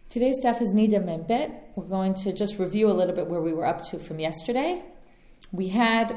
Today's daf is Nida Membet. We're going to just review a little bit where we were up to from yesterday. We had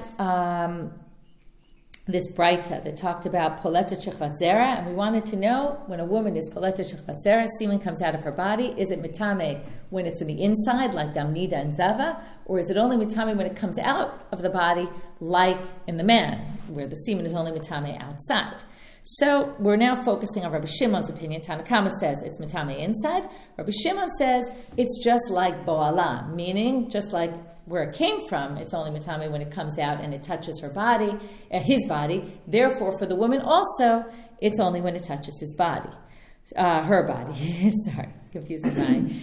this Breita that talked about Poleta Shechvat Zera, and we wanted to know when a woman is Poleta Shechvat Zera, semen comes out of her body, is it mitame when it's in the inside, like Dam Nida and Zava, or is it only mitame when it comes out of the body, like in the man, where the semen is only mitame outside? So we're now focusing on Rabbi Shimon's opinion. Tanakama says it's mitame inside. Rabbi Shimon says it's just like bo'ala, meaning just like where it came from, it's only mitame when it comes out and it touches her body, his body. Therefore, for the woman also, it's only when it touches his body, her body. Sorry, confusing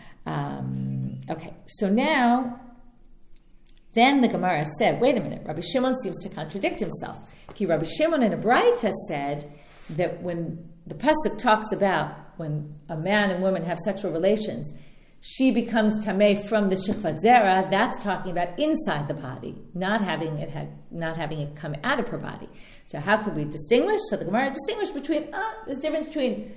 mine. Okay, so now, then the Gemara said, wait a minute, Rabbi Shimon seems to contradict himself. Rabbi Shimon in a Breita said that when the pasuk talks about when a man and woman have sexual relations, she becomes tameh from the shechvat zera. That's talking about inside the body, not having it come out of her body. So how could we distinguish? So the Gemara distinguished between there's a difference between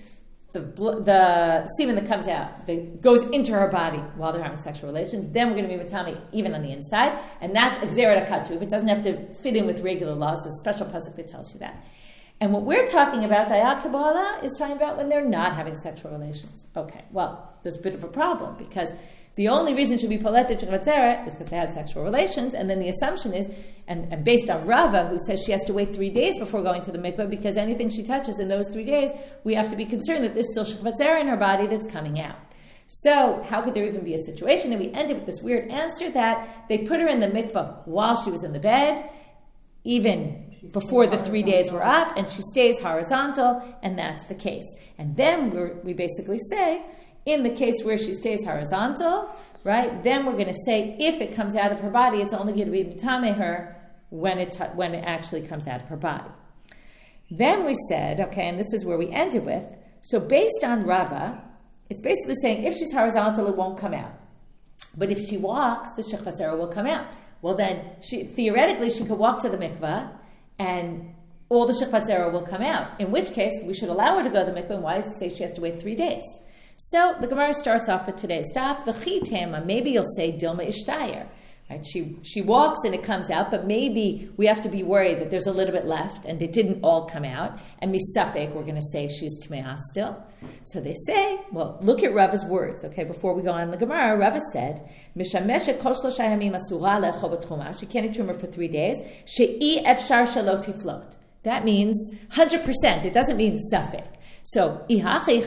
the semen that comes out, that goes into her body while they're having sexual relations. Then we're going to be matami even on the inside, and that's exera dakatu. If it doesn't have to fit in with regular laws, there's a special pasuk that tells you that. And what we're talking about, Daya Kabbalah, is talking about when they're not having sexual relations. Okay, well, there's a bit of a problem because the only reason she'll be poleta shechvat zera is because they had sexual relations, and then the assumption is, and based on Rava, who says she has to wait 3 days before going to the mikveh, because anything she touches in those 3 days, we have to be concerned that there's still shechvat zera in her body that's coming out. So how could there even be a situation? And we ended with this weird answer that they put her in the mikveh while she was in the bed, even before the 3 days were up, and she stays horizontal, and that's the case. And then we basically say, in the case where she stays horizontal, right, then we're going to say if it comes out of her body, it's only going to be mitame her when it actually comes out of her body. Then we said, okay, and this is where we ended with, so based on Rava, it's basically saying if she's horizontal, it won't come out. But if she walks, the shechvat zera will come out. Well, then, theoretically, she could walk to the mikveh, and all the shechvat zera will come out, in which case we should allow her to go to the mikveh, and why does it say she has to wait 3 days? So the Gemara starts off with today's daf. V'chi maybe you'll say Dilma Ishtayer. Right? She walks and it comes out, but maybe we have to be worried that there's a little bit left and it didn't all come out. And misafek, we're going to say she's Tmeah still. So they say, well, look at Rava's words. Okay, before we go on the Gemara, Rava said, Mishamesha kol shlosha yamim asura le'echol b'tchuma. She can't eat truma for 3 days. She'i efshar shelo tiflot. That means 100%. It doesn't mean safek. So, we have to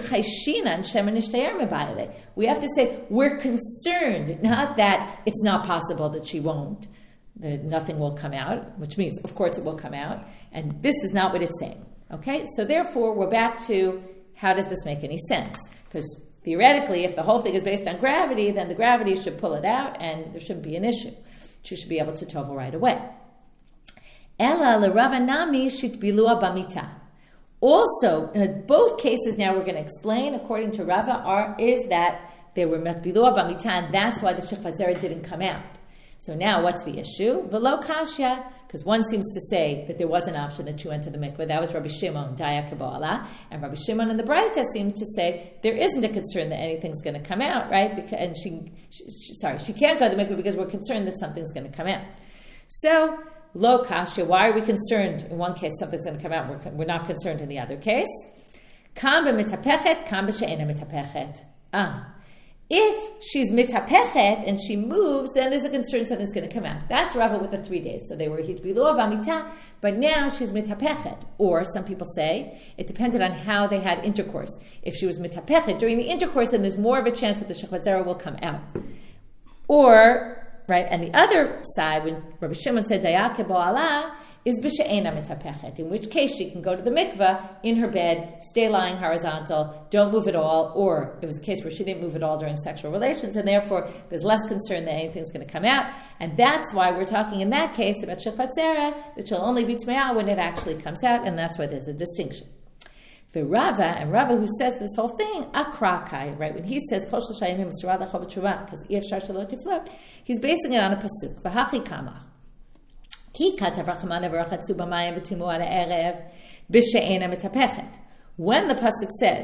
say we're concerned, not that it's not possible that she won't, that nothing will come out, which means, of course, it will come out. And this is not what it's saying. Okay? So, therefore, we're back to how does this make any sense? Because theoretically, if the whole thing is based on gravity, then the gravity should pull it out and there shouldn't be an issue. She should be able to tovel right away. Ela l'Rava nami shitbilua bamita. Also, in both cases now we're going to explain, according to Rava, is that they were matbilua b'mita, and that's why the shechvat zera didn't come out. So now what's the issue? V'lo kashya, because one seems to say that there was an option that she went to the mikveh. That was Rabbi Shimon, Daya Kabbalah. And Rabbi Shimon in the Breita seemed to say there isn't a concern that anything's going to come out, right? And she can't go to the mikveh because we're concerned that something's going to come out. So, Lo kasha, why are we concerned? In one case, something's going to come out. We're not concerned in the other case. Kam b'mitapechet, kam b'she'ena mitapechet. If she's mitapechet and she moves, then there's a concern something's going to come out. That's Rava with the 3 days. So they were hitbilua b'mita, but now she's mitapechet. Or some people say it depended on how they had intercourse. If she was mitapechet during the intercourse, then there's more of a chance that the shechvat zera will come out. Or right, and the other side, when Rabbi Shimon said Daya Kabbalah, is b'she'ena mitapechet, in which case she can go to the mikveh in her bed, stay lying horizontal, don't move at all, or it was a case where she didn't move at all during sexual relations, and therefore there's less concern that anything's going to come out, and that's why we're talking in that case about shechvat zera, that she'll only be tmeah when it actually comes out, and that's why there's a distinction. The Rava, who says this whole thing, akrakai, right? When he says kol shloshah yamim asura le'echol b'tshuvah, because efshar shelo tiflot, he's basing it on a pasuk. V'hachi kamach. Ki katav rachamana v'rachatzu b'mayim v'timu ala erev b'she'ena mitapechet. When the pasuk says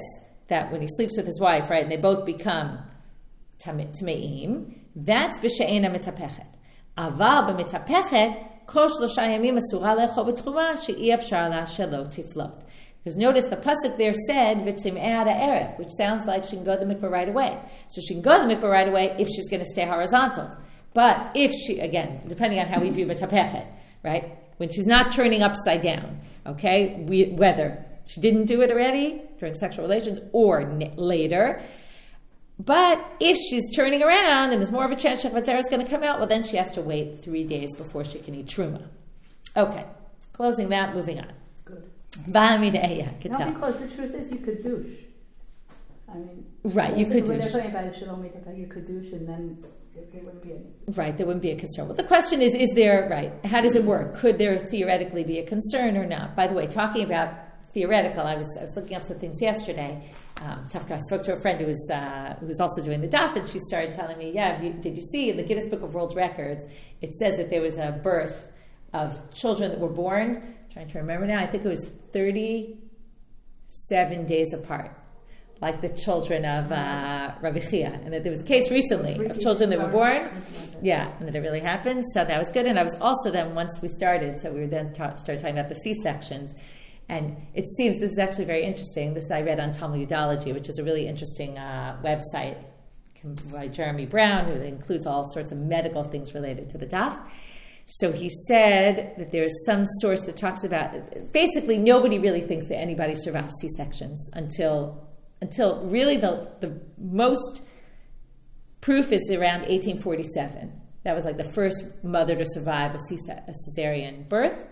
that when he sleeps with his wife, right, and they both become tameim, that's b'she'ena mitapechet. Aval b'mitapechet, kol shlosha yamim asura le'echol b'tchuma she'i afshar la shelo tiflot. Because notice the pasuk there said v'tim'eh ha'erev, which sounds like she can go to the mikveh right away. So she can go to the mikveh right away if she's going to stay horizontal. But if she, again, depending on how we view mitapechet, right, when she's not turning upside down, okay, whether she didn't do it already during sexual relations or later. But if she's turning around and there's more of a chance Shechvat Zera is going to come out, well, then she has to wait 3 days before she can eat truma. Okay, closing that, moving on. Good. No, because the truth is you could douche. I mean, right, you could douche. They're talking about you could douche and then there wouldn't be any. Right, there wouldn't be a concern. Well, the question is there, right, how does it work? Could there theoretically be a concern or not? By the way, talking about theoretical, I was looking up some things yesterday. I spoke to a friend who was also doing the daf, and she started telling me, did you see in the Guinness Book of World Records, it says that there was a birth of children that were born, I'm trying to remember now, I think it was 37 days apart, like the children of Rabbi Chia, and that there was a case recently of children that were born, and that it really happened, so that was good. And I was also then, once we started, so we were then started talking about the C-sections. And it seems, this is actually very interesting, this I read on Talmudology, which is a really interesting website by Jeremy Brown, who includes all sorts of medical things related to the daf. So he said that there's some source that talks about, basically nobody really thinks that anybody survives C-sections until really the most proof is around 1847. That was like the first mother to survive a cesarean birth.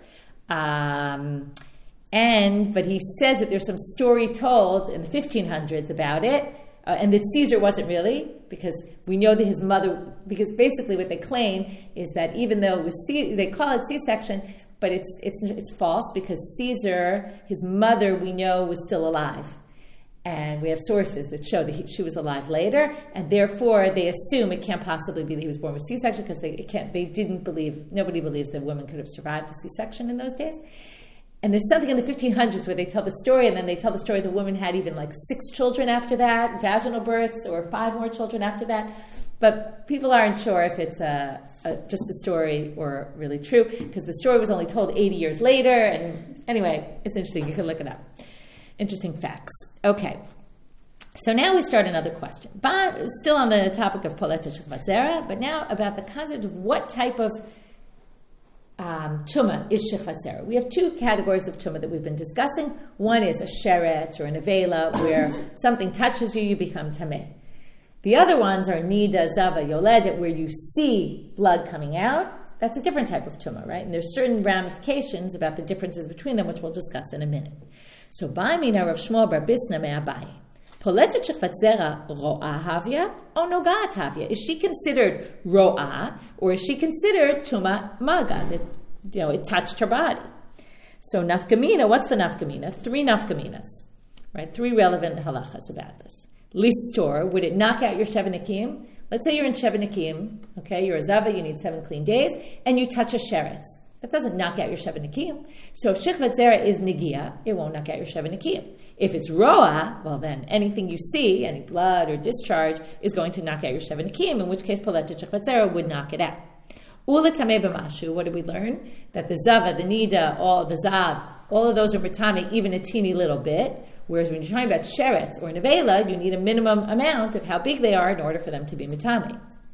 But he says that there's some story told in the 1500s about it, and that Caesar wasn't really, because we know that his mother, because basically what they claim is that even though it was they call it C-section, but it's false, because Caesar, his mother, we know was still alive. And we have sources that show that she was alive later, and therefore they assume it can't possibly be that he was born with C-section, because nobody believes that women could have survived a C-section in those days. And there's something in the 1500s where they tell the story, and then they tell the story the woman had even like 6 children after that, vaginal births, or 5 more children after that. But people aren't sure if it's just a story or really true, because the story was only told 80 years later. And anyway, it's interesting. You can look it up. Interesting facts. Okay. So now we start another question. Still on the topic of Poleta Shechvat Zera, but now about the concept of what type of Tuma is Shechvat Zera. We have 2 categories of Tuma that we've been discussing. One is a sheret or an avela, where something touches you, you become tameh. The other ones are nida, zava, yoledet, where you see blood coming out. That's a different type of Tuma, right? And there's certain ramifications about the differences between them, which we'll discuss in a minute. So, Ba'amina Rav Shmuel Bar Bisna me'abaye. Poletet Shechvat Zera ro'ah havya or nogat havya? Is she considered ro'ah, or is she considered tuma maga? That, it touched her body. So nafkamina, what's the nafkamina? 3 nafkaminas, right? 3 relevant halachas about this. Listor, would it knock out your shevanikim? Let's say you're in shevanikim, okay? You're a zava, you need 7 clean days, and you touch a sheretz. That doesn't knock out your shevanikim. So if Shechvat Zera is negia, it won't knock out your shevanikim. If it's roa, well then anything you see, any blood or discharge, is going to knock out your shevanikim, in which case Poleta Shechvat Zera would knock it out. Ula tameh b'mashu, what did we learn? That the zava, the nida, the zav, all of those are matame, even a teeny little bit. Whereas when you're talking about sheretz or nevela, you need a minimum amount of how big they are in order for them to be matame.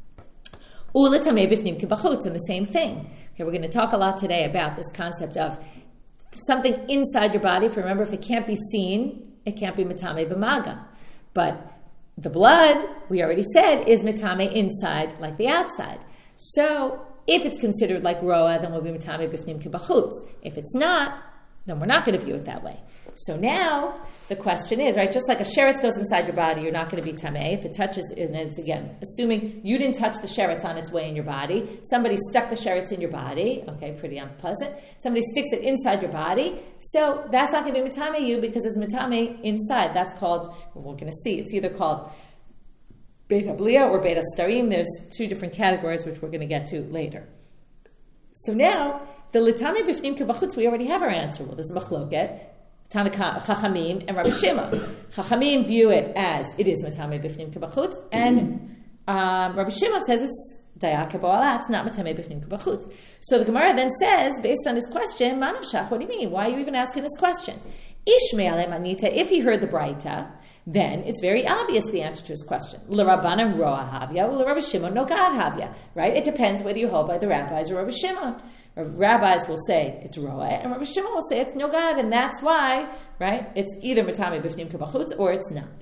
Ula tameh b'fnim kibachutz, and the same thing. Okay, we're going to talk a lot today about this concept of something inside your body. If it can't be seen, it can't be matame b'maga. But the blood, we already said, is matame inside like the outside. So if it's considered like roa, then we'll be matame b'fnim kibachutz. If it's not, then we're not going to view it that way. So now the question is, right, just like a sheretz goes inside your body, you're not going to be tameh. If it touches, and it's again, assuming you didn't touch the sheretz on its way in your body, somebody stuck the sheretz in your body, okay, pretty unpleasant. Somebody sticks it inside your body, so that's not going to be matame you because it's matame inside. That's called, we're going to see, it's either called beta blia or beta starim. There's 2 different categories which we're going to get to later. So now, the litame b'fnim kibachutz, we already have our answer. Well, there's machloket. Tanaka Chachamim and Rabbi Shimon. Chachamim view it as it is Matame Bifnim Kibachutz, and Rabbi Shimon says it's Dayak Kabbalah, it's not Matame Bifnim Kibachutz. So the Gemara then says, based on his question, Manavshach, what do you mean? Why are you even asking this question? Ishmael Manita, if he heard the Braita, then it's very obvious the answer to his question. L'Rabbanan Roa Havya, L'Rabbi Shimon Nogad Havya. Right? It depends whether you hold by the rabbis or Rabbi Shimon. Rabbis will say it's Roa, and Rabbi Shimon will say it's Nogad, and that's why, right? It's either Matame Bifnim Kibachutz or it's not.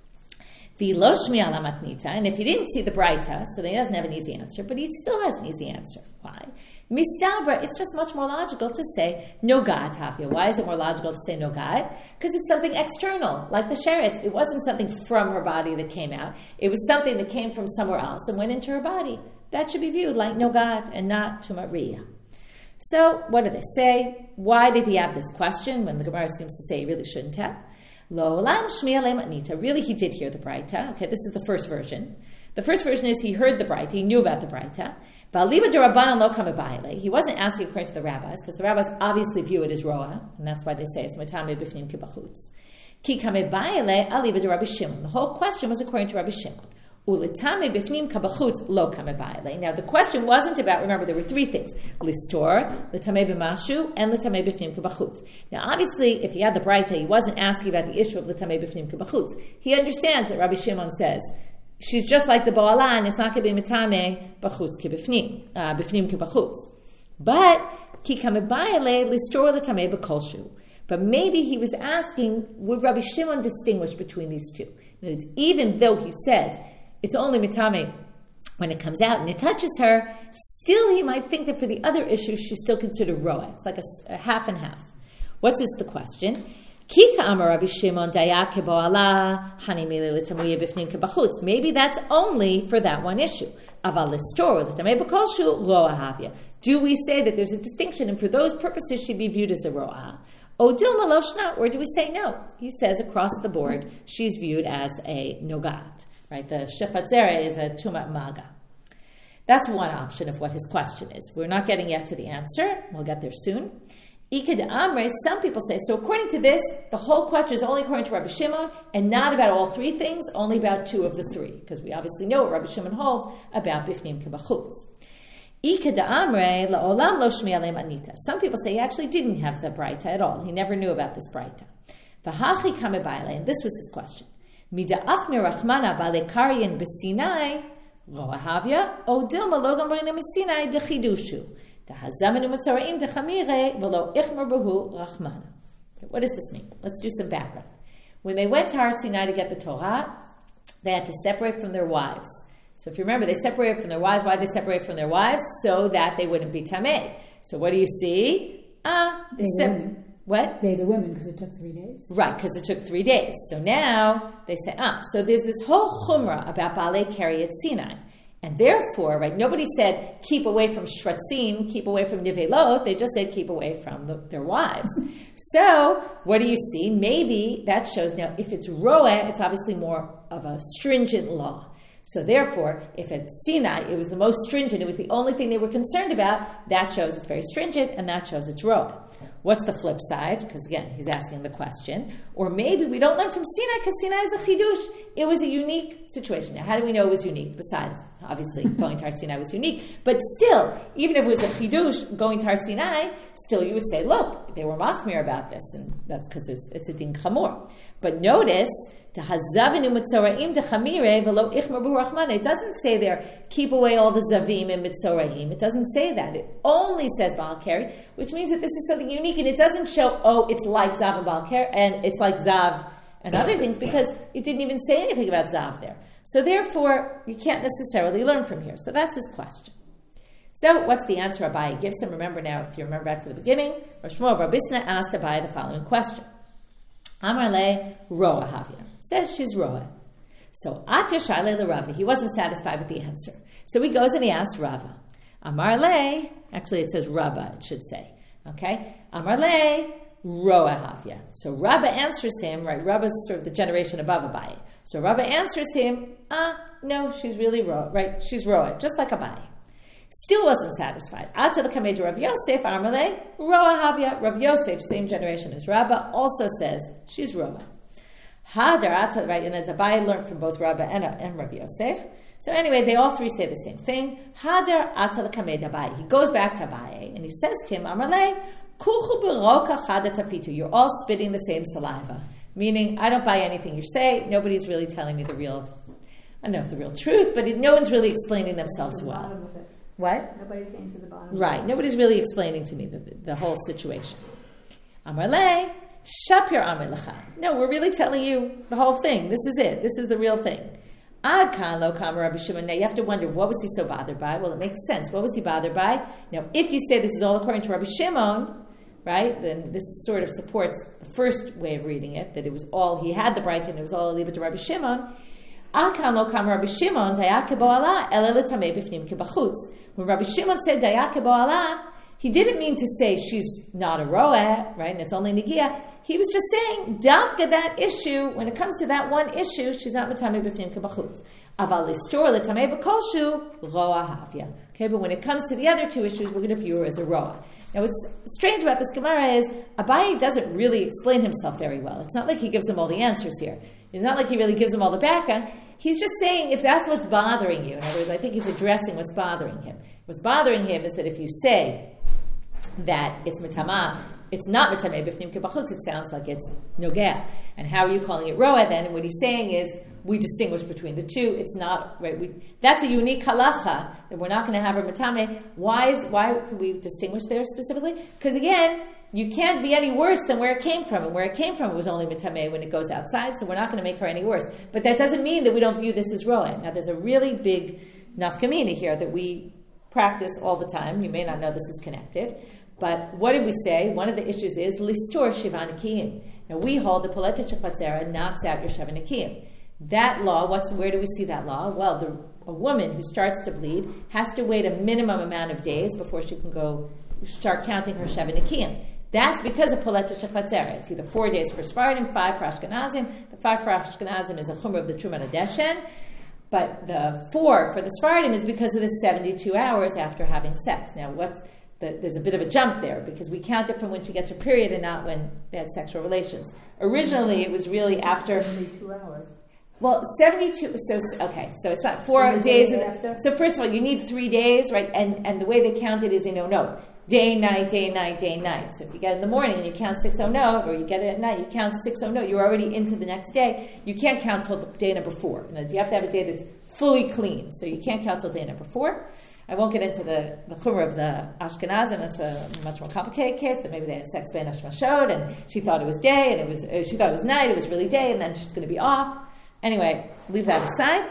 And if he didn't see the Braita, so then he doesn't have an easy answer, but he still has an easy answer. Why? Mistabra, it's just much more logical to say Nogad Havya. Why is it more logical to say Nogad? Because it's something external, like the sheretz. It wasn't something from her body that came out. It was something that came from somewhere else and went into her body. That should be viewed like Nogad and not Tumat Riyah. So, what do they say? Why did he have this question when the Gemara seems to say he really shouldn't have? Lo olam shmiya le'matnita. Really, he did hear the Braita. Okay, this is the first version. The first version is he heard the Braita, he knew about the Braita. V'aliba d'Rabbanan lo kamebayile. He wasn't asking according to the rabbis, because the rabbis obviously view it as roa, and that's why they say it's matame b'fnim kibachutz. Ki kamebayile aliba d'Rabbi Shimon. The whole question was according to Rabbi Shimon. Uletame b'fnim kabachutz lo kamebayile. Now the question wasn't about, remember there were three things: listor, l'tamei b'mashu, and l'tamei b'fnim kabachutz. Now obviously, if he had the Braita, he wasn't asking about the issue of l'tamei b'fnim kabachutz. He understands that Rabbi Shimon says she's just like the Ba'ala, and it's not going to be mitame b'chutz kibifnim, b'fnim kibachutz. But ki kamebayile listor l'tamei b'kolshu. But maybe he was asking, would Rabbi Shimon distinguish between these two? Even though he says it's only mitame when it comes out and it touches her, still he might think that for the other issues she's still considered roa. It's like a half and half. What's the question? Kika amar Rabbi Shimon dayak keboala hani mili l'tamuya b'fnim kebachutz. Maybe that's only for that one issue. Aval listor l'tamei b'kolshu roa havya. Do we say that there's a distinction, and for those purposes she'd be viewed as a roa? O dilma loshna, or do we say no? He says across the board she's viewed as a nogat. Right? The shechat zera is a tumat maga. That's one option of what his question is. We're not getting yet to the answer. We'll get there soon. Some people say, so according to this, the whole question is only according to Rabbi Shimon, and not about all three things, only about two of the three, because we obviously know what Rabbi Shimon holds about bifnim kibachutz. Some people say he actually didn't have the Braita at all. He never knew about this Braita. And this was his question. Mida'af mirachmana balekaryan b'sinai roahavya o dilma logam b'rina b'sinai dechidushu. What does this mean? Let's do some background. When they went to Har Sinai to get the Torah, they had to separate from their wives. So if you remember, they separated from their wives. Why did they separate from their wives? So that they wouldn't be tameh. So what do you see? What? They, the women, because it took 3 days. Right, because it took 3 days. So now they say, so there's this whole chumrah about Baalei Keri at Sinai. And therefore, right, nobody said, keep away from shratzim, keep away from nivelot. They just said, keep away from their wives. So, what do you see? Maybe that shows, now, if it's roeh, it's obviously more of a stringent law. So therefore, if at Sinai, it was the most stringent, it was the only thing they were concerned about, that shows it's very stringent, and that shows it's roeh. What's the flip side? Because again, he's asking the question. Or maybe we don't learn from Sinai because Sinai is a chidush. It was a unique situation. Now, how do we know it was unique? Besides, obviously, going to Har Sinai was unique. But still, even if it was a chidush going to Har Sinai, still you would say, look, they were machmir about this, and that's because it's a din chamor. But notice, it doesn't say there, keep away all the zavim and mitzoraim. It doesn't say that. It only says Baal Keri, which means that this is something unique, and it doesn't show, it's like Zav and Baal Keri, and it's like Zav and other things, because it didn't even say anything about Zav there. So therefore, you can't necessarily learn from here. So that's his question. So what's the answer Abaye gives him? Remember now, if you remember back to the beginning, Rosh Shmuel Bar Bisna asked Abaye the following question. Amar le roa havya. Says she's roa. So Atya Shaile le Rava. He wasn't satisfied with the answer. So he goes and he asks Rava. Amar le, actually it says Rabba, it should say. Okay? Amar le roa havya. So Rabba answers him, right? Rabba's sort of the generation above Abaye. So Rabba answers him, no, she's really roa, right? She's roa, just like Abaye. Still wasn't satisfied. Ata l'kamei de Rav Yosef, Amarle, Roa Havya. Rav Yosef, same generation as Rabbah, also says she's Roa. Hadar Ata, right, and as Abaye learned from both Rabbah and Rav Yosef. So anyway, they all three say the same thing. Hadar Ata l'kamei de Abaye. He goes back to Abaye, and he says to him, Amarle, Kulchu beroka chada tapitu. You're all spitting the same saliva. Meaning, I don't buy anything you say. Nobody's really telling me the real, I don't know if the real truth, but no one's really explaining themselves well. What? Nobody's getting to the bottom. Right. Nobody's really explaining to me the whole situation. Amar le, shapir amar lecha. No, we're really telling you the whole thing. This is it. This is the real thing. Ad kan lo kamar Rabbi Shimon. Now you have to wonder, what was he so bothered by? Well, it makes sense. What was he bothered by? Now, if you say this is all according to Rabbi Shimon, right, then this sort of supports the first way of reading it, that it was all, he had the bright and it was all alibah to Rabbi Shimon. Al kan lo kamar Rabbi Shimon, dayake bo'ala, ele l'tamei b'fnim kebachutz. When Rabbi Shimon said dayake bo'ala, he didn't mean to say she's not a roeh, right, and it's only negiah. He was just saying, davka that issue, when it comes to that one issue, she's not metamei b'fnim kebachutz. Aval listor l'tamei b'kolshu, roa havya. Okay, but when it comes to the other two issues, we're going to view her as a roeh. Now, what's strange about this Gemara is Abaye doesn't really explain himself very well. It's not like he gives him all the answers here. It's not like he really gives him all the background. He's just saying if that's what's bothering you. In other words, I think he's addressing what's bothering him. What's bothering him is that if you say that it's mitama, it's not mitameh b'fnim kebachutz, it sounds like it's nogea. And how are you calling it roeh then? And what he's saying is we distinguish between the two. It's not right. That's a unique halacha that we're not going to have her mitameh. Why could we distinguish there specifically? Because again, you can't be any worse than where it came from, and where it came from it was only mitameh when it goes outside. So we're not going to make her any worse. But that doesn't mean that we don't view this as roeh. Now there's a really big nafkamina here that we practice all the time. You may not know this is connected. But what did we say? One of the issues is listor shiva nekiyim. Now we hold the poletet shechatzera knocks out your shiva nekiyim. That law, where do we see that law? Well, a woman who starts to bleed has to wait a minimum amount of days before she can go start counting her shiva nekiyim. That's because of poletet shechatzera. It's either 4 days for Sephardim, 5 for Ashkenazim. The 5 for Ashkenazim is a chumrah of the Trumat HaDeshen. But the 4 for the Sephardim is because of the 72 hours after having sex. Now, there's a bit of a jump there because we count it from when she gets her period and not when they had sexual relations. Originally, it was really after 72 hours. Well, 72. So it's not 4 days after. So first of all, you need 3 days, right? And the way they count it is in no. Day, night, day, night, day, night. So if you get it in the morning and you count 6:00, or you get it at night, you count 6:00. You're already into the next day. You can't count till the day number 4. You have to have a day that's fully clean. So you can't count till day number 4. I won't get into the chumrah of the Ashkenazim. It's a much more complicated case that maybe they had sex ben hashmashod and she thought it was day and she thought it was night. It was really day, and then she's going to be off. Anyway, leave that aside.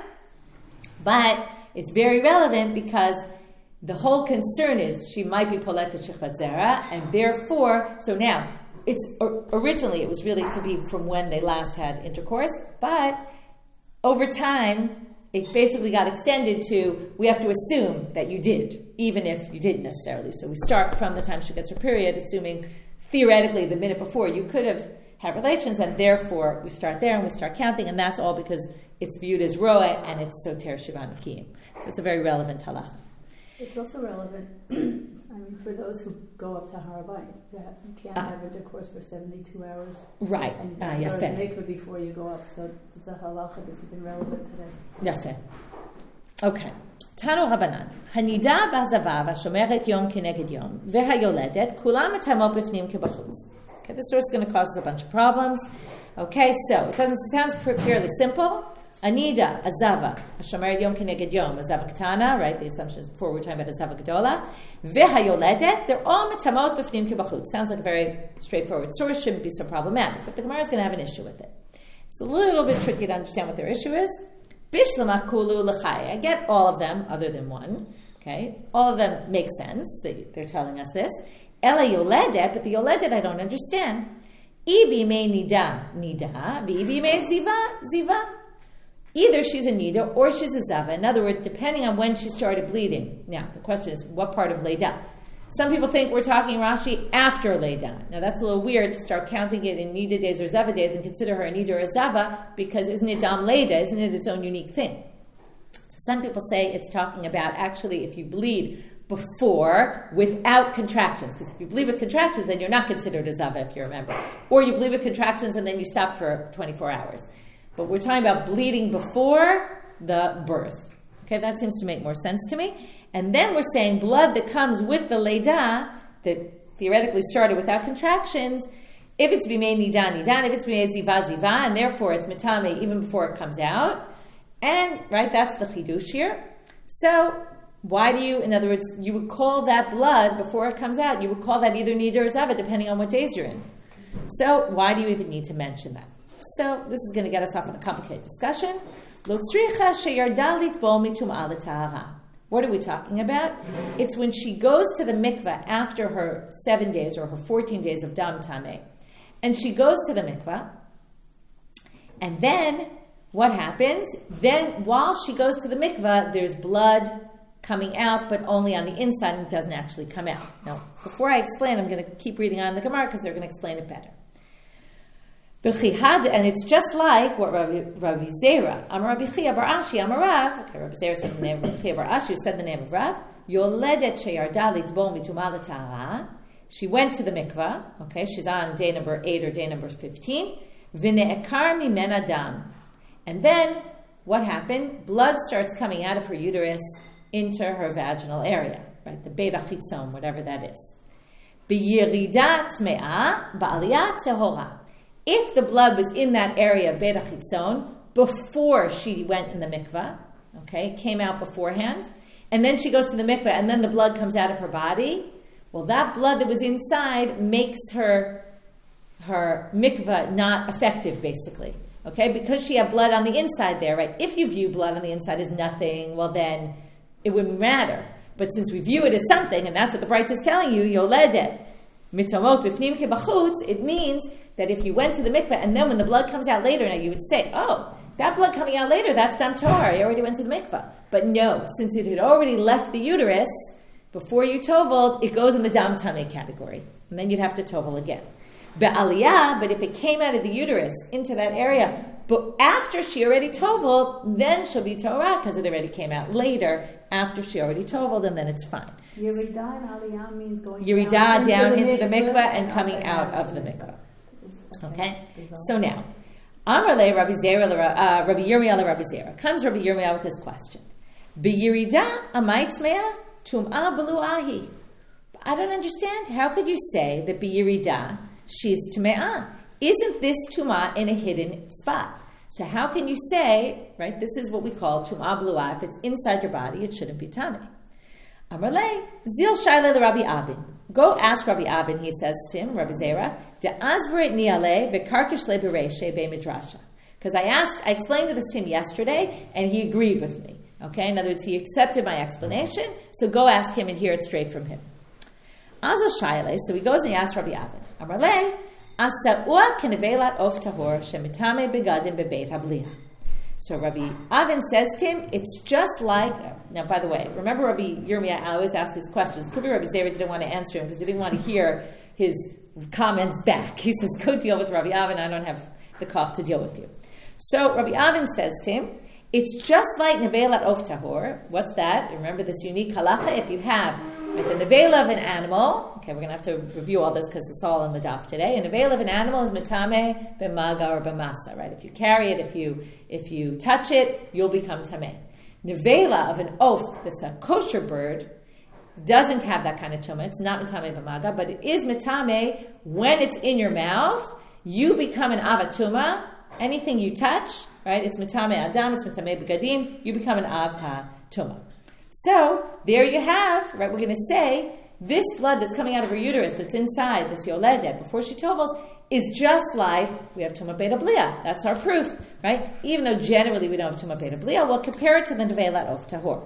But it's very relevant because the whole concern is she might be poletet shechat zera, and therefore, so now originally it was really to be from when they last had intercourse, but over time it basically got extended to we have to assume that you did, even if you didn't necessarily. So we start from the time she gets her period, assuming theoretically the minute before you could have had relations, and therefore we start there and we start counting, and that's all because it's viewed as roeh and it's soter shiva nekiyim. So it's a very relevant halacha. It's also relevant, for those who go up to Har Habayit, that you can't have intercourse for 72 hours. Right. And you go to the mikveh before you go up. So it's a halacha that's been relevant today. Yafeh. Okay. Tano Rabanan. Hanida v'azava v'shomeret yom keneged yom v'hayoledet kulam etamot b'fnim kebachutz. Okay, this source is going to cause us a bunch of problems. Okay, so it sounds fairly simple. Anida, Azava, Hashomer Yom Keneged Yom, Azava Ketana, right? The assumption is before we're talking about Azava Gedola. Vehayoledet, they're all metamot b'fnim kebachutz. Sounds like a very straightforward source, shouldn't be so problematic. But the Gemara is going to have an issue with it. It's a little bit tricky to understand what their issue is. Bishlamach kulu l'chai. I get all of them, other than one. Okay? All of them make sense. They're telling us this. Ela yoledet, but the yoledet I don't understand. Ibi me nida, ibi me ziva. Either she's a nida or she's a zava. In other words, depending on when she started bleeding. Now, the question is, what part of Leida? Some people think we're talking Rashi after Leida. Now, that's a little weird to start counting it in nida days or zava days and consider her a nida or a zava, because isn't it dam Leida? Isn't it its own unique thing? So some people say it's talking about actually if you bleed before without contractions. Because if you bleed with contractions, then you're not considered a zava, if you remember. Or you bleed with contractions and then you stop for 24 hours. But we're talking about bleeding before the birth. Okay, that seems to make more sense to me. And then we're saying blood that comes with the leida, that theoretically started without contractions, if it's bimei nidan, nidan, if it's bimei ziva, ziva, and therefore it's mitame even before it comes out. And, right, that's the chidush here. So, why do you, in other words, you would call that blood before it comes out, you would call that either nida or zava, depending on what days you're in. So, why do you even need to mention that? So, this is going to get us off on a complicated discussion. What are we talking about? It's when she goes to the mikveh after her 7 days or her 14 days of dam tameh, and she goes to the mikveh, and then what happens? Then while she goes to the mikveh, there's blood coming out, but only on the inside, and it doesn't actually come out. Now, before I explain, I'm going to keep reading on the Gemara because they're going to explain it better. And it's just like what Rabbi Zera, Amar Rabbi Chia bar Ashi, Amar Rav, okay, Rabbi Zera said the name of Rabbi Chia bar Ashi, said the name of Rav, Yoledet sheyarda litbol mituma l'tahara. She went to the mikveh, okay, she's on day number 8 or day number 15, v'ne'ekar mimena dam. And then, what happened? Blood starts coming out of her uterus into her vaginal area, right, the beit achitzon, whatever that is. B'yiridat me'ah, ba'aliyat tehora. If the blood was in that area, beit achitzon, before she went in the mikveh, okay, came out beforehand, and then she goes to the mikveh, and then the blood comes out of her body, well, that blood that was inside makes her mikveh not effective, basically, okay, because she had blood on the inside there, right? If you view blood on the inside as nothing, well, then it wouldn't matter. But since we view it as something, and that's what the Braita is telling you, yoledet, mitamot b'pnim kebachutz, it means that if you went to the mikveh, and then when the blood comes out later, now you would say, oh, that blood coming out later, that's dam tohar, you already went to the mikveh. But no, since it had already left the uterus, before you toveled, it goes in the dam tameh category. And then you'd have to tovel again. Be'aliyah, but if it came out of the uterus into that area, but after she already toveled, then she'll be Torah, because it already came out later, after she already toveled, and then it's fine. Yerida and aliyah means going down into the mikveh and coming out of the mikveh. Okay? So now, Amrle Rabbi Zera, Rabbi Yirmiyah Rabbi Zera. Comes Rabbi Yirmiyah with this question. B'yirida amaitmea tum'ah belu'ahi. I don't understand. How could you say that b'yirida she's tme'ah? Isn't this tum'ah in a hidden spot? So how can you say, right, this is what we call tum'ah belu'ah. If it's inside your body, it shouldn't be tameh. Amrle, zil shaila the Rabbi Abin. Go ask Rabbi Abin, he says to him, Rabbi Zera, de azberet niale v'karkish le bereshe be midrasha. Because I explained this to him yesterday, and he agreed with me. Okay, in other words, he accepted my explanation, so go ask him and hear it straight from him. Azal shaile, so he goes and he asks Rabbi Abin, Amrle, asa'ua kenevelat of tahor shemitame begadim bebeit habliah. So Rabbi Avin says to him, it's just like, now by the way, remember Rabbi Yirmiyah always asks these questions. It could be Rabbi Zera didn't want to answer him because he didn't want to hear his comments back. He says, go deal with Rabbi Avin, I don't have the cough to deal with you. So Rabbi Avin says to him, it's just like nevelat of tahor. What's that? Remember this unique halacha? If you have the nevela of an animal, okay, we're going to have to review all this because it's all in the daf today. A nevela of an animal is mitame b'maga or b'masa, right? If you carry it, if you touch it, you'll become tameh. Nevela of an oaf that's a kosher bird doesn't have that kind of tumah. It's not mitame b'maga, but it is mitame when it's in your mouth. You become an avatuma. Anything you touch, right? It's mitame adam, it's mitame begadim. You become an avatuma. So, there you have, right, we're going to say, this blood that's coming out of her uterus, that's inside, this yoledet, before she tovels, is just like, we have tumah beit habliah. That's our proof, right? Even though generally we don't have tumah beit habliah, we'll compare it to the nevelat of tahor.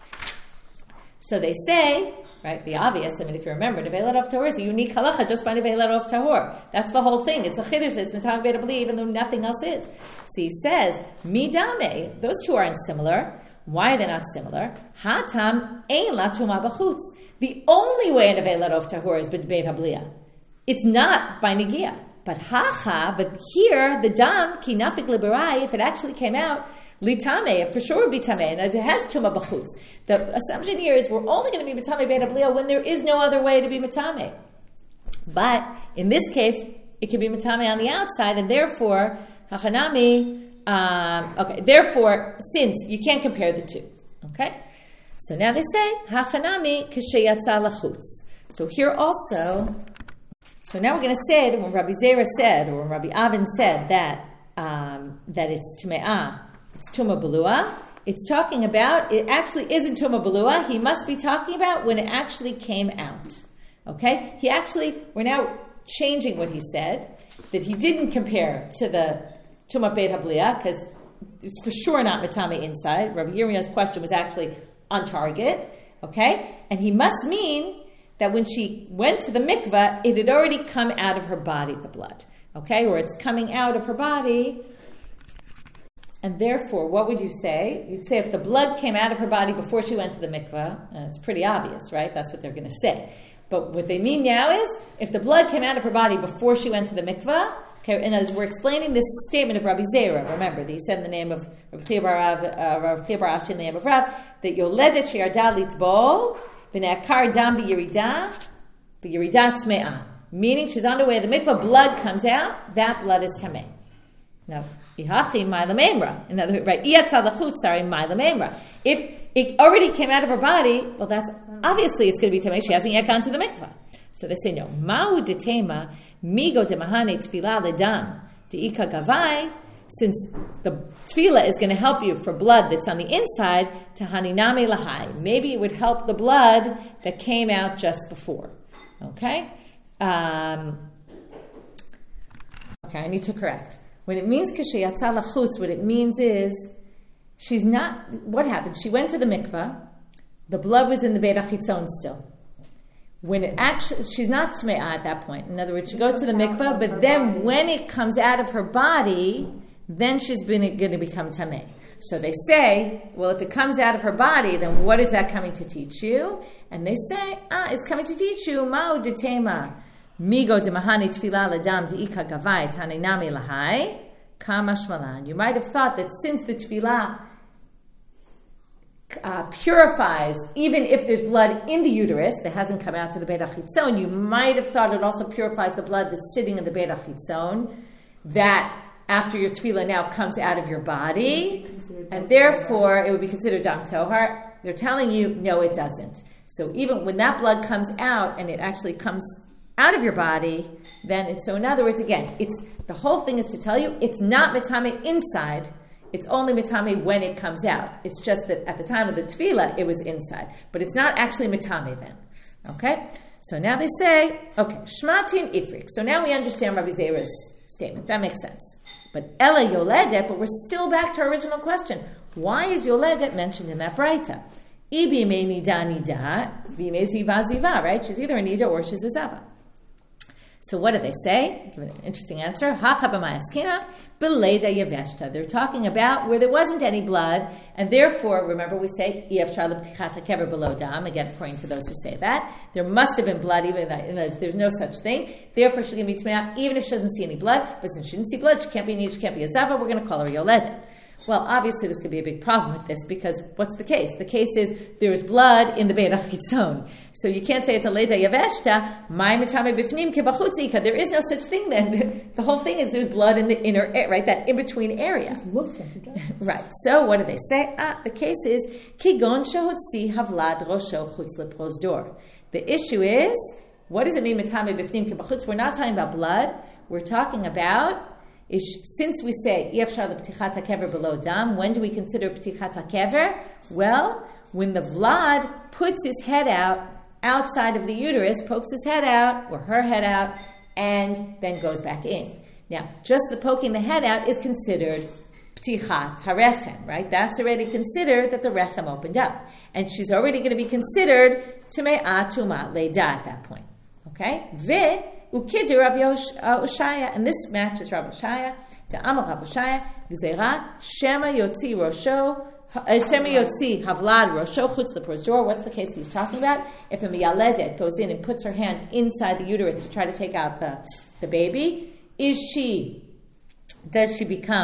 So they say, right, the obvious, I mean, if you remember, nevelat of tahor is a unique halacha just by nevelat of tahor. That's the whole thing. It's a chiddush, it's mitame beit habliah, even though nothing else is. So he says, midame, those two aren't similar. Why are they not similar? Hatam ein la tumah b'chutz. The only way in a ve'lat of tahor is beit habliah. It's not by negia. But but here, the dam, ki nafik liberai, if it actually came out, Litame, for sure would be tamei, and as it has tuma b'chutz. The assumption here is we're only going to be matame beit habliya when there is no other way to be matame. But in this case, it can be matame on the outside, and therefore, hachanami. Therefore, since you can't compare the two, okay. So now they say hachanami k'sheyatza lachutz. So here also. So now we're going to say that when Rabbi Zera said, or when Rabbi Avin said that it's Tume'ah, it's Tuma Belua, it's talking about, it actually isn't Tuma Belua, he must be talking about when it actually came out. Okay? We're now changing what he said, that he didn't compare to the Tuma Beit HaBliya, because it's for sure not Matame inside. Rabbi Yirmiyah's question was actually on target. Okay? And he must mean that when she went to the mikveh, it had already come out of her body, the blood. Okay? Or it's coming out of her body. And therefore, what would you say? You'd say if the blood came out of her body before she went to the mikveh, it's pretty obvious, right? That's what they're going to say. But what they mean now is, if the blood came out of her body before she went to the mikveh, okay, and as we're explaining this statement of Rabbi Zera, remember, that he said in the name of Rabbi Chia bar Ashi in the name of Rav, that Yoledet sheyarda litbol, v'ne'akar dam b'yirida tme'ah. Meaning she's on the way to the mikveh, blood comes out, that blood is tameh. Now, ihachi ma'ila memra. In other words, right? Ma'ila memra. If it already came out of her body, well, that's obviously it's going to be tameh. She hasn't yet gone to the mikveh. So they say no. Ma'u detema migo demahane tefillah ledam deika gavai. Since the tefillah is going to help you for blood that's on the inside, tahaniname lahai. Maybe it would help the blood that came out just before. Okay. Okay, I need to correct. When it means k'sheyatza lachutz, what it means is she's not. What happened? She went to the mikveh. The blood was in the Beit HaChitzon still. When it actually, she's not tme'ah at that point. In other words, she goes to the mikveh, but then when it comes out of her body, then she's going to become tameh. So they say, well, if it comes out of her body, then what is that coming to teach you? And they say, it's coming to teach you ma'u detema. Migo de mahani tefillah ledam deika gavai taneinami lahai kamash malan. You might have thought that since the tefillah purifies, even if there's blood in the uterus that hasn't come out to the Beit HaChitzon, you might have thought it also purifies the blood that's sitting in the Beit HaChitzon, that after your tefillah now comes out of your body, and therefore it would be considered dam tohar. They're telling you, no, it doesn't. So even when that blood comes out and it actually comes out of your body, then so in other words, again, it's the whole thing is to tell you it's not mitame inside, it's only mitame when it comes out. It's just that at the time of the tefillah it was inside, but it's not actually mitame then. Okay, so now they say, okay, shmatin ifrik. So now we understand Rabbi Zera's statement. That makes sense. But ela yoledet, but we're still back to our original question. Why is yoledet mentioned in that braita? Ibi me nida nida, vime ziva ziva, right? She's either a nida or she's a zava. So what do they say? Give an interesting answer. They're talking about where there wasn't any blood, and therefore, remember we say, below dam, again, according to those who say that. There must have been blood, even though there's no such thing. Therefore, she's going to be tme'ah, even if she doesn't see any blood. But since she didn't see blood, she can't be a nid, she can't be a zava, we're going to call her yoledet. Well, obviously there's going to be a big problem with this, because what's the case? The case is there's blood in the Beit HaChitzon. So you can't say it's a Leda Yaveshta, my Mitame Bifnim Kebachutzika. There is no such thing then. The whole thing is there's blood in the inner, right, that in-between area. Just looks like it. Right. So what do they say? The case is, Kigon Shahutzi Havlad Rosho Chutz Leprosdor. The issue is, what does it mean Mitame Bifnim Kebachutz? We're not talking about blood. We're talking about since we say Yefshar l'ptichat hakever below dam, when do we consider ptichat hakever? Well, when the Vlad puts his head out outside of the uterus, pokes his head out or her head out, and then goes back in. Now, just the poking the head out is considered ptichat harechem, right? That's already considered that the rechem opened up, and she's already going to be considered tme'ah tuma leida at that point. Okay, Ukidu Rav Oshaya, and this matches Rav Oshaya. Ta'amar Rav Oshaya, Gzeira Shema Yotzi Rosho, Shema Yotzi Havlad Rosho Chutz Leprosdor. What's the case he's talking about? If a miyaledet goes in and puts her hand inside the uterus to try to take out the baby, does she become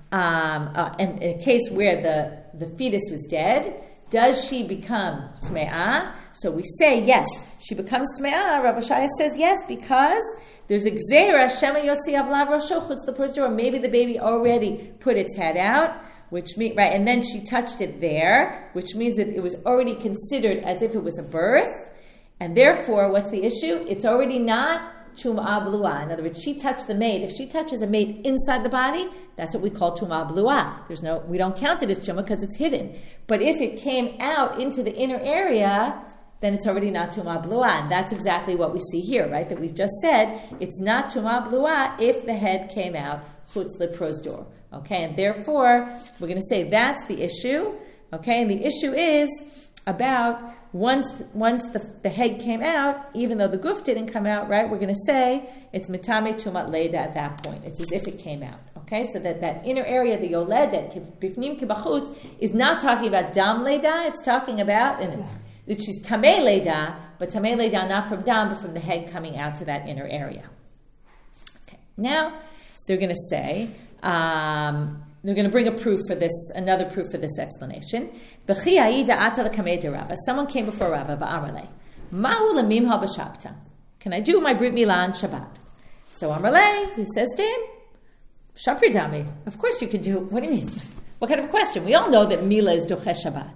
and in a case where the fetus was dead, does she become Tme'ah? So we say yes, she becomes Tme'ah. Rav Oshaya says yes, because there's a Gzeira, Shema Yotzi Avlav Rosho Chutz L'Prosdor. Maybe the baby already put its head out, which means, right, and then she touched it there, which means that it was already considered as if it was a birth, and therefore, what's the issue? It's already not Tum'ah Bluah. In other words, she touched the maid. If she touches a maid inside the body, that's what we call Tum'ah Bluah. We don't count it as Tum'ah because it's hidden. But if it came out into the inner area, then it's already not Tum'ah Bluah. And that's exactly what we see here, right? That we just said, it's not Tum'ah Bluah if the head came out Chutz L'Prosdor. Okay, and therefore, we're going to say that's the issue. Okay, and the issue is about once the head came out, even though the guf didn't come out, right, we're going to say it's mitame tumat leda at that point. It's as if it came out. Okay, so that inner area, the yoledet, bifnim kibachutz, is not talking about dam leda, it's talking about, and she's tamei leda, but tamei leda not from dam, but from the head coming out to that inner area. Okay, now they're going to say, they're going to bring a proof for this, another proof for this explanation. Someone came before Rava, can I do my Brit Milah on Shabbat? So Amrle, he says to him, Shapri Dami, of course you can do, what do you mean? What kind of a question? We all know that Milah is Dochesh Shabbat.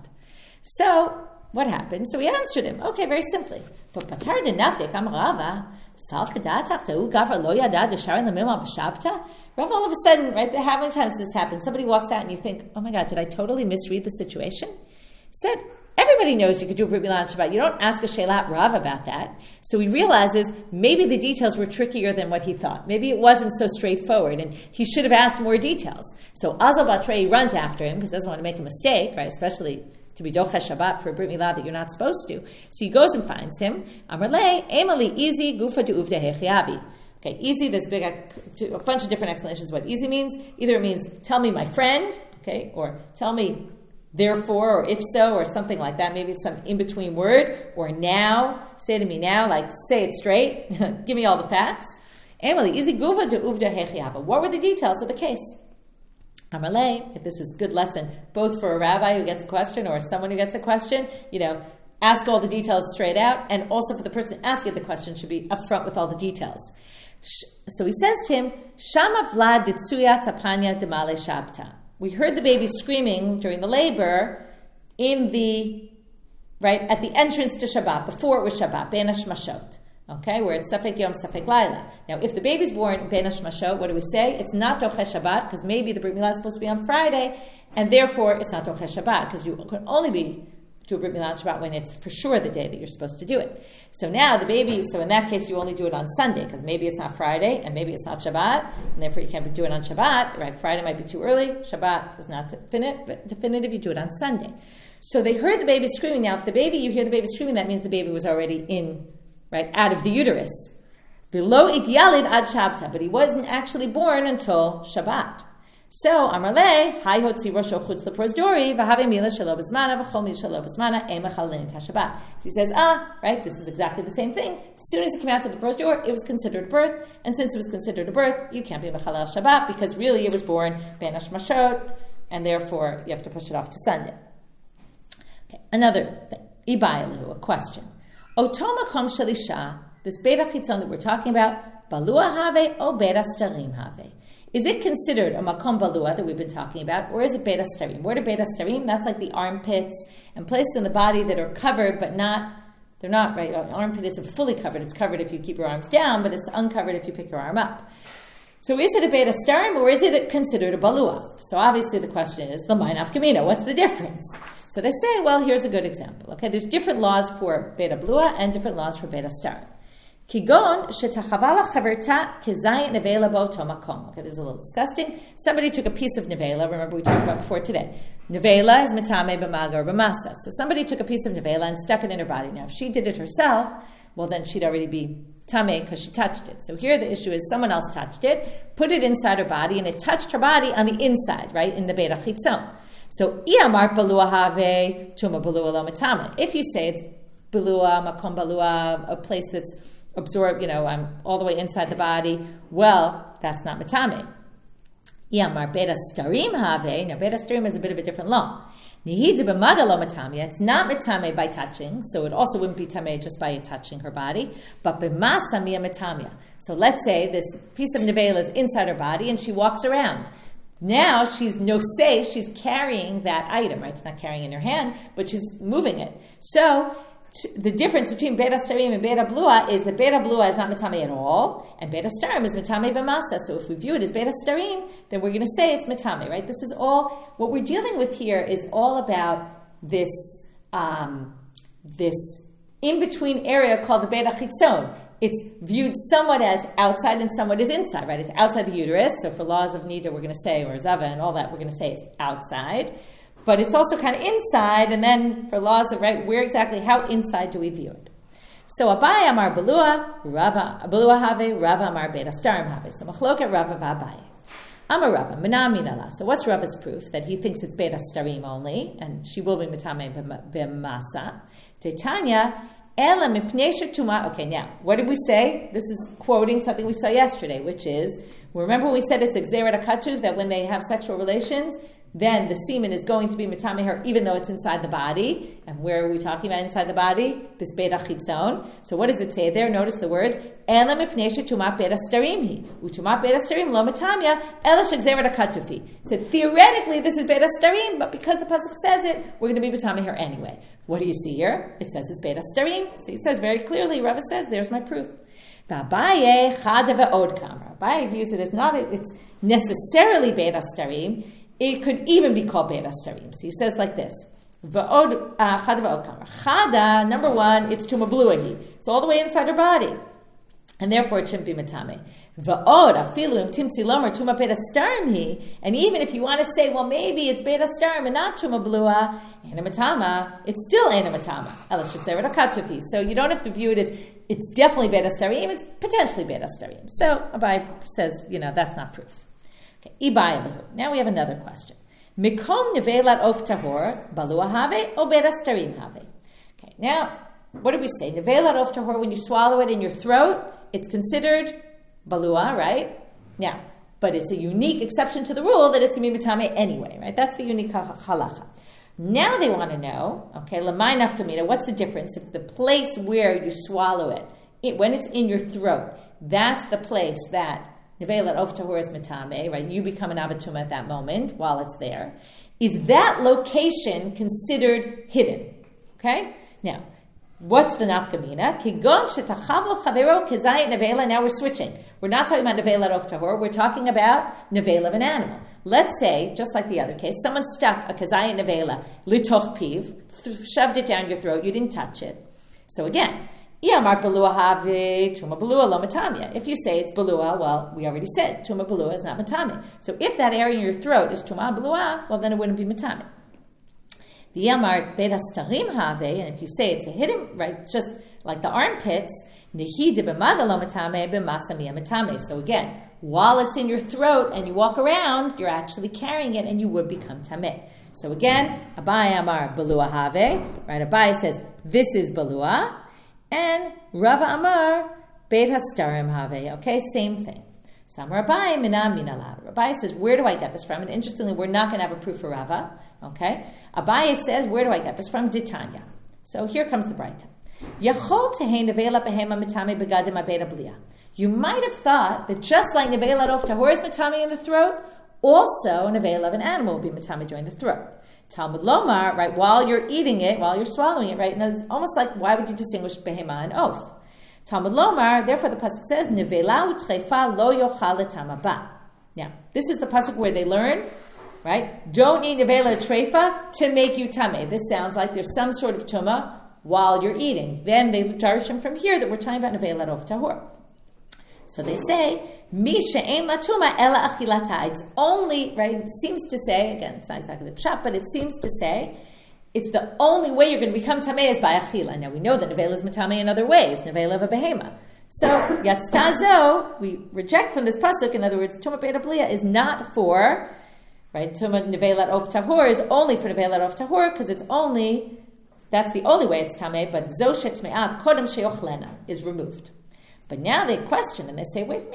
So, what happened? So he answered him, okay, very simply. But Patar de Nafik, Amrava, Sal Kedatach, Ta'u Gavra Lo Yada, Desharin the Mimah B'Shabta. Rav, all of a sudden, right, how many times does this happen? Somebody walks out and you think, oh my God, did I totally misread the situation? He said, everybody knows you could do a Brit Milah on Shabbat. You don't ask a Shelat Rav about that. So he realizes maybe the details were trickier than what he thought. Maybe it wasn't so straightforward and he should have asked more details. So Azal Batrei runs after him because he doesn't want to make a mistake, right, especially to be Dochesh Shabbat for a Brit Milah that you're not supposed to. So he goes and finds him. Amrle, Emali Easy, Gufa de Uvde Hechiavi. Okay, easy, there's a bunch of different explanations what easy means. Either it means, tell me my friend, okay, or tell me therefore, or if so, or something like that. Maybe it's some in-between word, or now, say to me now, like say it straight, give me all the facts. Emily, easy guva de uvda hechiava. What were the details of the case? Amalei, if this is a good lesson, both for a rabbi who gets a question or someone who gets a question, ask all the details straight out, and also for the person asking the question should be upfront with all the details. So he says to him, Shama Vlad Ditsuya Tapanya Demale Shabta. We heard the baby screaming during the labor at the entrance to Shabbat, before it was Shabbat, Ben Hashmashot. Okay, where it's Safek Yom, Safek Laila. Now, if the baby's born Ben Hashmashot, what do we say? It's not Dochesh Shabbat, because maybe the Brit Milah is supposed to be on Friday, and therefore it's not Dochesh Shabbat, because you can only do a Brit Milah on Shabbat when it's for sure the day that you're supposed to do it. So now the baby, so in that case you only do it on Sunday, because maybe it's not Friday, and maybe it's not Shabbat, and therefore you can't do it on Shabbat, right? Friday might be too early, Shabbat is not definitive, you do it on Sunday. So they heard the baby screaming. Now if you hear the baby screaming, that means the baby was already out of the uterus. Below Ikyalid ad Shabta, but he wasn't actually born until Shabbat. So, Amarle, Hai Hotzi Rosho Chutz L'Prosdori, V'Have Mila Shelo B'Zmana, V'Chol Mila Shelo B'Zmana, Ein Mechalin Tashabat. So he says, right, this is exactly the same thing. As soon as it came out to the Prosdor, it was considered a birth, and since it was considered a birth, you can't be Mechalel Shabbat, because really it was born Ben Hashmashot, and therefore you have to push it off to Sunday. Okay, another thing. Ibayalu, a question. Otoma Chom Shalisha, this Beit HaChitzon that we're talking about, Balua Have or Beit HaStarim Have? Is it considered a makom balua that we've been talking about, or is it beit hastarim? Where do beit hastarim? That's like the armpits and places in the body that are covered, but they're not, right? An armpit isn't fully covered. It's covered if you keep your arms down, but it's uncovered if you pick your arm up. So is it a beit hastarim, or is it considered a balua? So obviously the question is, the ma'in afkamina, what's the difference? So they say, well, here's a good example. Okay, there's different laws for beit balua and different laws for beit hastarim. Kigon shetachavala chaverta kezayin nevela bo'to makom. Okay, this is a little disgusting. Somebody took a piece of nevela. Remember we talked about before today. Nevela is mitame b'maga or b'masa. So somebody took a piece of nevela and stuck it in her body. Now, if she did it herself, well, then she'd already be tameh because she touched it. So here the issue is someone else touched it, put it inside her body, and it touched her body on the inside, right, in the Beit HaChitzon. So iyamar balua have tuma balua lo mitame. If you say it's balua, makom balua, a place that's absorbed, all the way inside the body, well, that's not matame. Yamar beta starim have. Now beta starim is a bit of a different law. Nihida b'maga lo matamia. It's not matame by touching, so it also wouldn't be tameh just by touching her body. But b'masa miya matamia. So let's say this piece of nevela is inside her body and she walks around. Now she's she's carrying that item, right? It's not carrying in her hand, but she's moving it. So the difference between beta starim and beta blua is that beta blua is not matame at all, and beta starim is matame b'masa. So if we view it as beta starim, then we're going to say it's matame, right? This is all, what we're dealing with here is all about this in-between area called the beta chitzon. It's viewed somewhat as outside and somewhat as inside, right? It's outside the uterus, so for laws of Nida, we're going to say, or Zava and all that, we're going to say it's outside. But it's also kind of inside, and then for laws of, right, where exactly, how inside do we view it? So Abai Amar Belua, Rava Belua Have, Rava Amar Beta Starim Have. So Machloket Rava V'Abai. Amar Rava, Menaminala. So what's Rava's proof? That he thinks it's Beta Starim only, and she will be Metame B'Masa. Titania, Ela Mipnesha Tuma. Okay, now, what did we say? This is quoting something we saw yesterday, which is, remember we said it's Xerat HaKatuv, that when they have sexual relations, then the semen is going to be mitame her, even though it's inside the body. And where are we talking about inside the body? This beta chitzon. So what does it say there? Notice the words, Ela mipnesha tumat beta starimhi. Utumat beta starim lo mitamya, ela shegzeret hakatufi. So theoretically, this is beta starim, but because the pasuk says it, we're going to be mitame her anyway. What do you see here? It says it's beta starim. So he says very clearly, Rava says, there's my proof. Abaye chada ve'od kamra. Abaye views it as not, it's necessarily beta starim. It could even be called beta starim. So he says like this: Chada v'od kamra. Chada, number one, it's tuma bluahi. It's all the way inside her body, and therefore it shouldn't be matame. V'od afilu im timtzi lomer tuma beta starim hi. And even if you want to say, well, maybe it's beta starim and not tuma blua, anamatama, it's still anamatama. So you don't have to view it as it's definitely beta starim. It's potentially beta starim. So Abai says, that's not proof. Now we have another question. Mikom nevelat of tahor balua have or beta starim have. Okay, now what did we say? Nevelat of tahor, when you swallow it in your throat, it's considered balua, right? Now, but it's a unique exception to the rule that it's going to be mitame anyway, right? That's the unique halacha. Now they want to know, okay, lamai nafkamina, what's the difference if the place where you swallow it, when it's in your throat, that's the place that Nevelat of tahor is mitame, right? You become an avatuma at that moment while it's there. Is that location considered hidden? Okay? Now, what's the nafkamina? Kigon shetachavlo chavero kezayit nevela. Now we're switching. We're not talking about nevelat of tahor. We're talking about nevela of an animal. Let's say, just like the other case, someone stuck a kezayit nevela litoch piv, shoved it down your throat. You didn't touch it. So again, if you say it's balua, well, we already said tuma balua is not matame. So if that area in your throat is tuma balua, well, then it wouldn't be matame. And if you say it's a hidden, right, just like the armpits, so again, while it's in your throat and you walk around, you're actually carrying it and you would become tameh. So again, Abai Amar balua have, right? Abai says this is balua. And Rava Amar, Beit Hastarim Have. Okay, same thing. Samar Abai, Mina Minala. Abai says, where do I get this from? And interestingly, we're not going to have a proof for Rava. Okay? Abai says, where do I get this from? Ditanya. So here comes the Braita. Yachol Tehei Nevela Behema Mitame Begadim Abeda Blia. You might have thought that just like Nevela of Tahor is Mitame in the throat, also Nevela of an animal will be Mitame during the throat. Talmud Lomar, right, while you're eating it, while you're swallowing it, right, and it's almost like, why would you distinguish behema and oaf? Talmud Lomar, therefore the pasuk says, Nevela utrefa lo yochal etamaba. Now, this is the pasuk where they learn, right, don't eat nevela trefa to make you tameh. This sounds like there's some sort of tuma while you're eating. Then they darshim from here that we're talking about nevela of tahor. So they say, Mi she'en latuma ela achilata. It's only, right, it seems to say, again, it's not exactly the pshat, but it seems to say, it's the only way you're going to become tameh is by achila. Now we know that nevela is matameh in other ways, nevela of a behema. So, yatztazo, we reject from this pasuk, in other words, tuma beta blia is not for, right, tuma nevelat of tahor is only for nevelat of tahor, because it's only, that's the only way it's tameh, but zoshet me'ah kodem she'ochlena is removed. But now they question and they say, wait a minute.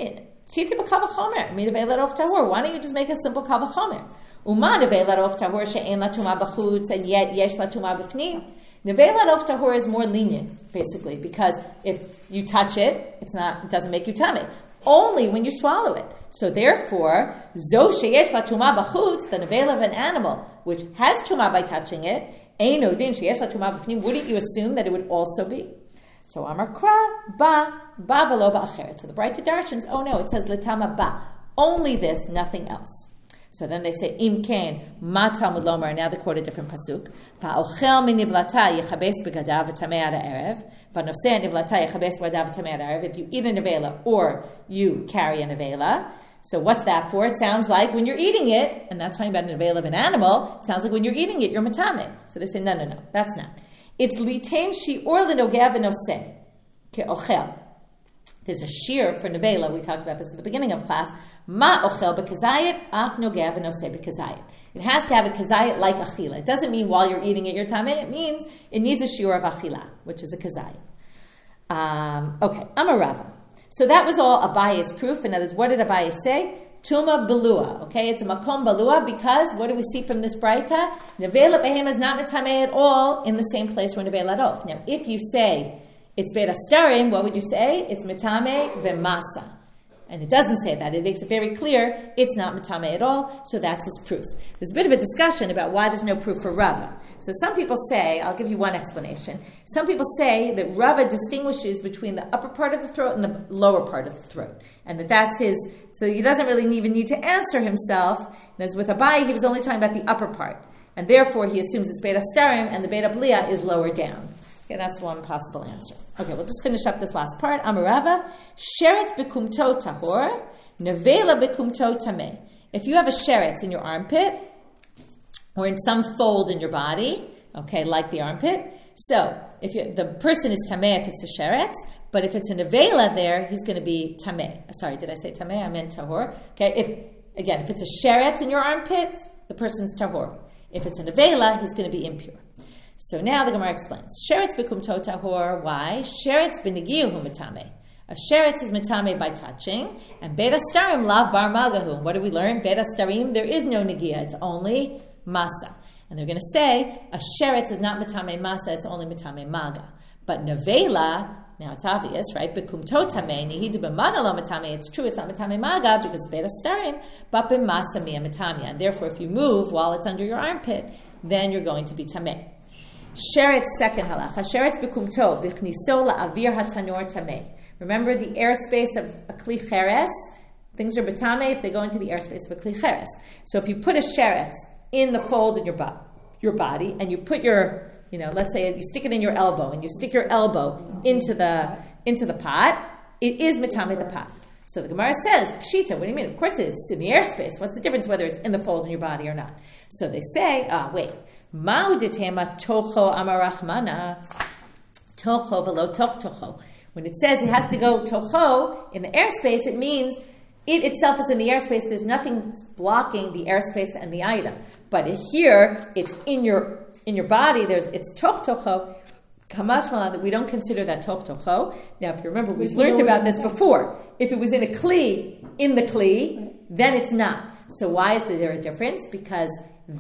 Shita b'kal v'chomer. Nevei larof tahor. Why don't you just make a simple kal v'chomer? Uma nevei larof tahor she'en la tuma b'chutz and yet yesh la tuma b'fnim. Nevei larof tahor is more lenient, basically, because if you touch it, it doesn't make you tummy. Only when you swallow it. So therefore, zo sheyesh la tuma b'chutz, the nevei of an animal which has tuma by touching it, eino din sheyesh la tuma b'fnim. Wouldn't you assume that it would also be? So Amar Kra ba v'lo ba'acheret. So the Braita Darshans, oh no, it says l'tama ba, only this, nothing else. So then they say im ken ma Talmud lomar. Now they quote a different pasuk. Va'ochel minivlata yechabes begadav v'tamei ad ha'erev. Va'nofseh nivlata yechabes begadav v'tamei ad ha'erev. If you eat a nevela or you carry a nevela. So what's that for? It sounds like when you're eating it, and that's talking about a nevela of an animal. It sounds like when you're eating it, you're matame. So they say no, that's not. It's litain shi'or l'nogeh v'noseh ke'ochel. There's a shear for nevela. We talked about this at the beginning of class. Ma ochel b'kazayit af nogeh v'noseh b'kazayit. It has to have a kazayit like achila. It doesn't mean while you're eating it you're tameh. It means it needs a shiur of achila, which is a kazayit. Okay, Amar Rava. So that was all Abaye's proof. In other words, what did Abaye say? Tuma belua. Okay, it's a makom belua because what do we see from this braita? Nevela behem is not metameh at all in the same place where nevela rof. Now, if you say it's beit astarim, what would you say? It's metameh v'masa. And it doesn't say that. It makes it very clear it's not metameh at all, so that's his proof. There's a bit of a discussion about why there's no proof for Rava. So some people say, I'll give you one explanation. Some people say that Rava distinguishes between the upper part of the throat and the lower part of the throat. And that's his, so he doesn't really even need to answer himself. And as with Abaye, he was only talking about the upper part. And therefore he assumes it's beit astarim and the beit abliya is lower down. Okay, that's one possible answer. Okay, we'll just finish up this last part. Amarava, sheret bekumto tahor, nevela bekumto tameh. If you have a sheret in your armpit, or in some fold in your body, okay, like the armpit, so if the person is tameh if it's a sheret, but if it's a nevela there, he's going to be tameh. Sorry, did I say tameh? I meant tahor. Okay, if it's a sheret in your armpit, the person's tahor. If it's a nevela, he's going to be impure. So now the Gemara explains. Sheretz bekumto tahor. Why? Sheretz b'negiyahu metame. A sheretz is metame by touching, and beit astarim lav bar magahu. What do we learn? Beit astarim, there is no negiya. It's only masa. And they're going to say a sheretz is not metame masa. It's only metame maga. But nevela, now it's obvious, right? Bekumto tameh nihidu b'maga lo metame. It's true. It's not metame maga because beit astarim, but b'masa miya metamia. And therefore, if you move while it's under your armpit, then you're going to be tameh. Sheretz, second halacha. Sheretz bekumto v'chniso la'avir hatanor tameh. Remember the airspace of a kli cheres? Things are betame if they go into the airspace of a kli cheres. So if you put a sheretz in the fold in your body, and you put your, let's say you stick it in your elbow, and you stick your elbow into the pot, it is metame the pot. So the Gemara says, Pshita, what do you mean? Of course it's in the airspace. What's the difference whether it's in the fold in your body or not? So they say, wait. Ma'uditema tocho amarachmana tocho velo toch tocho. When it says it has to go tocho in the airspace, it means it itself is in the airspace. There's nothing blocking the airspace and the item. But here, it's in your body. It's toch tocho. Kamashmalan, that we don't consider that toch tocho. Now, if you remember, we've learned about this before. If it was in the kli, then it's not. So why is there a difference? Because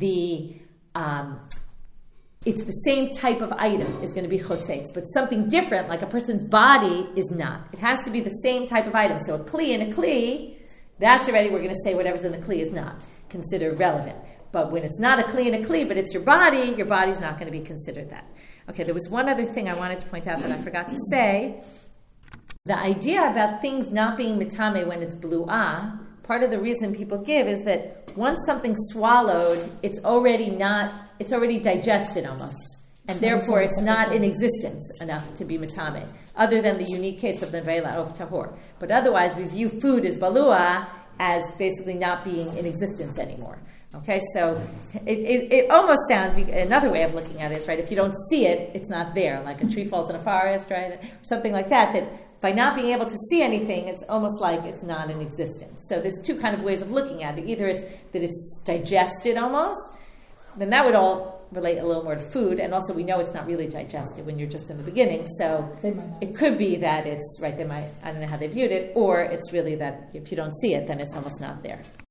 it's the same type of item is going to be chotzeitz, but something different, like a person's body, is not. It has to be the same type of item. So a kli in a kli, that's already, we're going to say whatever's in the kli is not considered relevant. But when it's not a kli in a kli, but it's your body's not going to be considered that. Okay, there was one other thing I wanted to point out that I forgot to say. The idea about things not being mitame when it's blu'ah, part of the reason people give is that once something's swallowed, it's already digested almost. And therefore it's not in existence enough to be metame, other than the unique case of the nevela of tahor. But otherwise we view food as balua as basically not being in existence anymore. Okay, so it almost sounds, another way of looking at it is, right, if you don't see it, it's not there, like a tree falls in a forest, right, or something like that by not being able to see anything, it's almost like it's not in existence. So there's two kind of ways of looking at it. Either it's that it's digested almost, then that would all relate a little more to food, and also we know it's not really digested when you're just in the beginning, so They might not. it could be that it's, right, I don't know how they viewed it, or it's really that if you don't see it, then it's almost not there.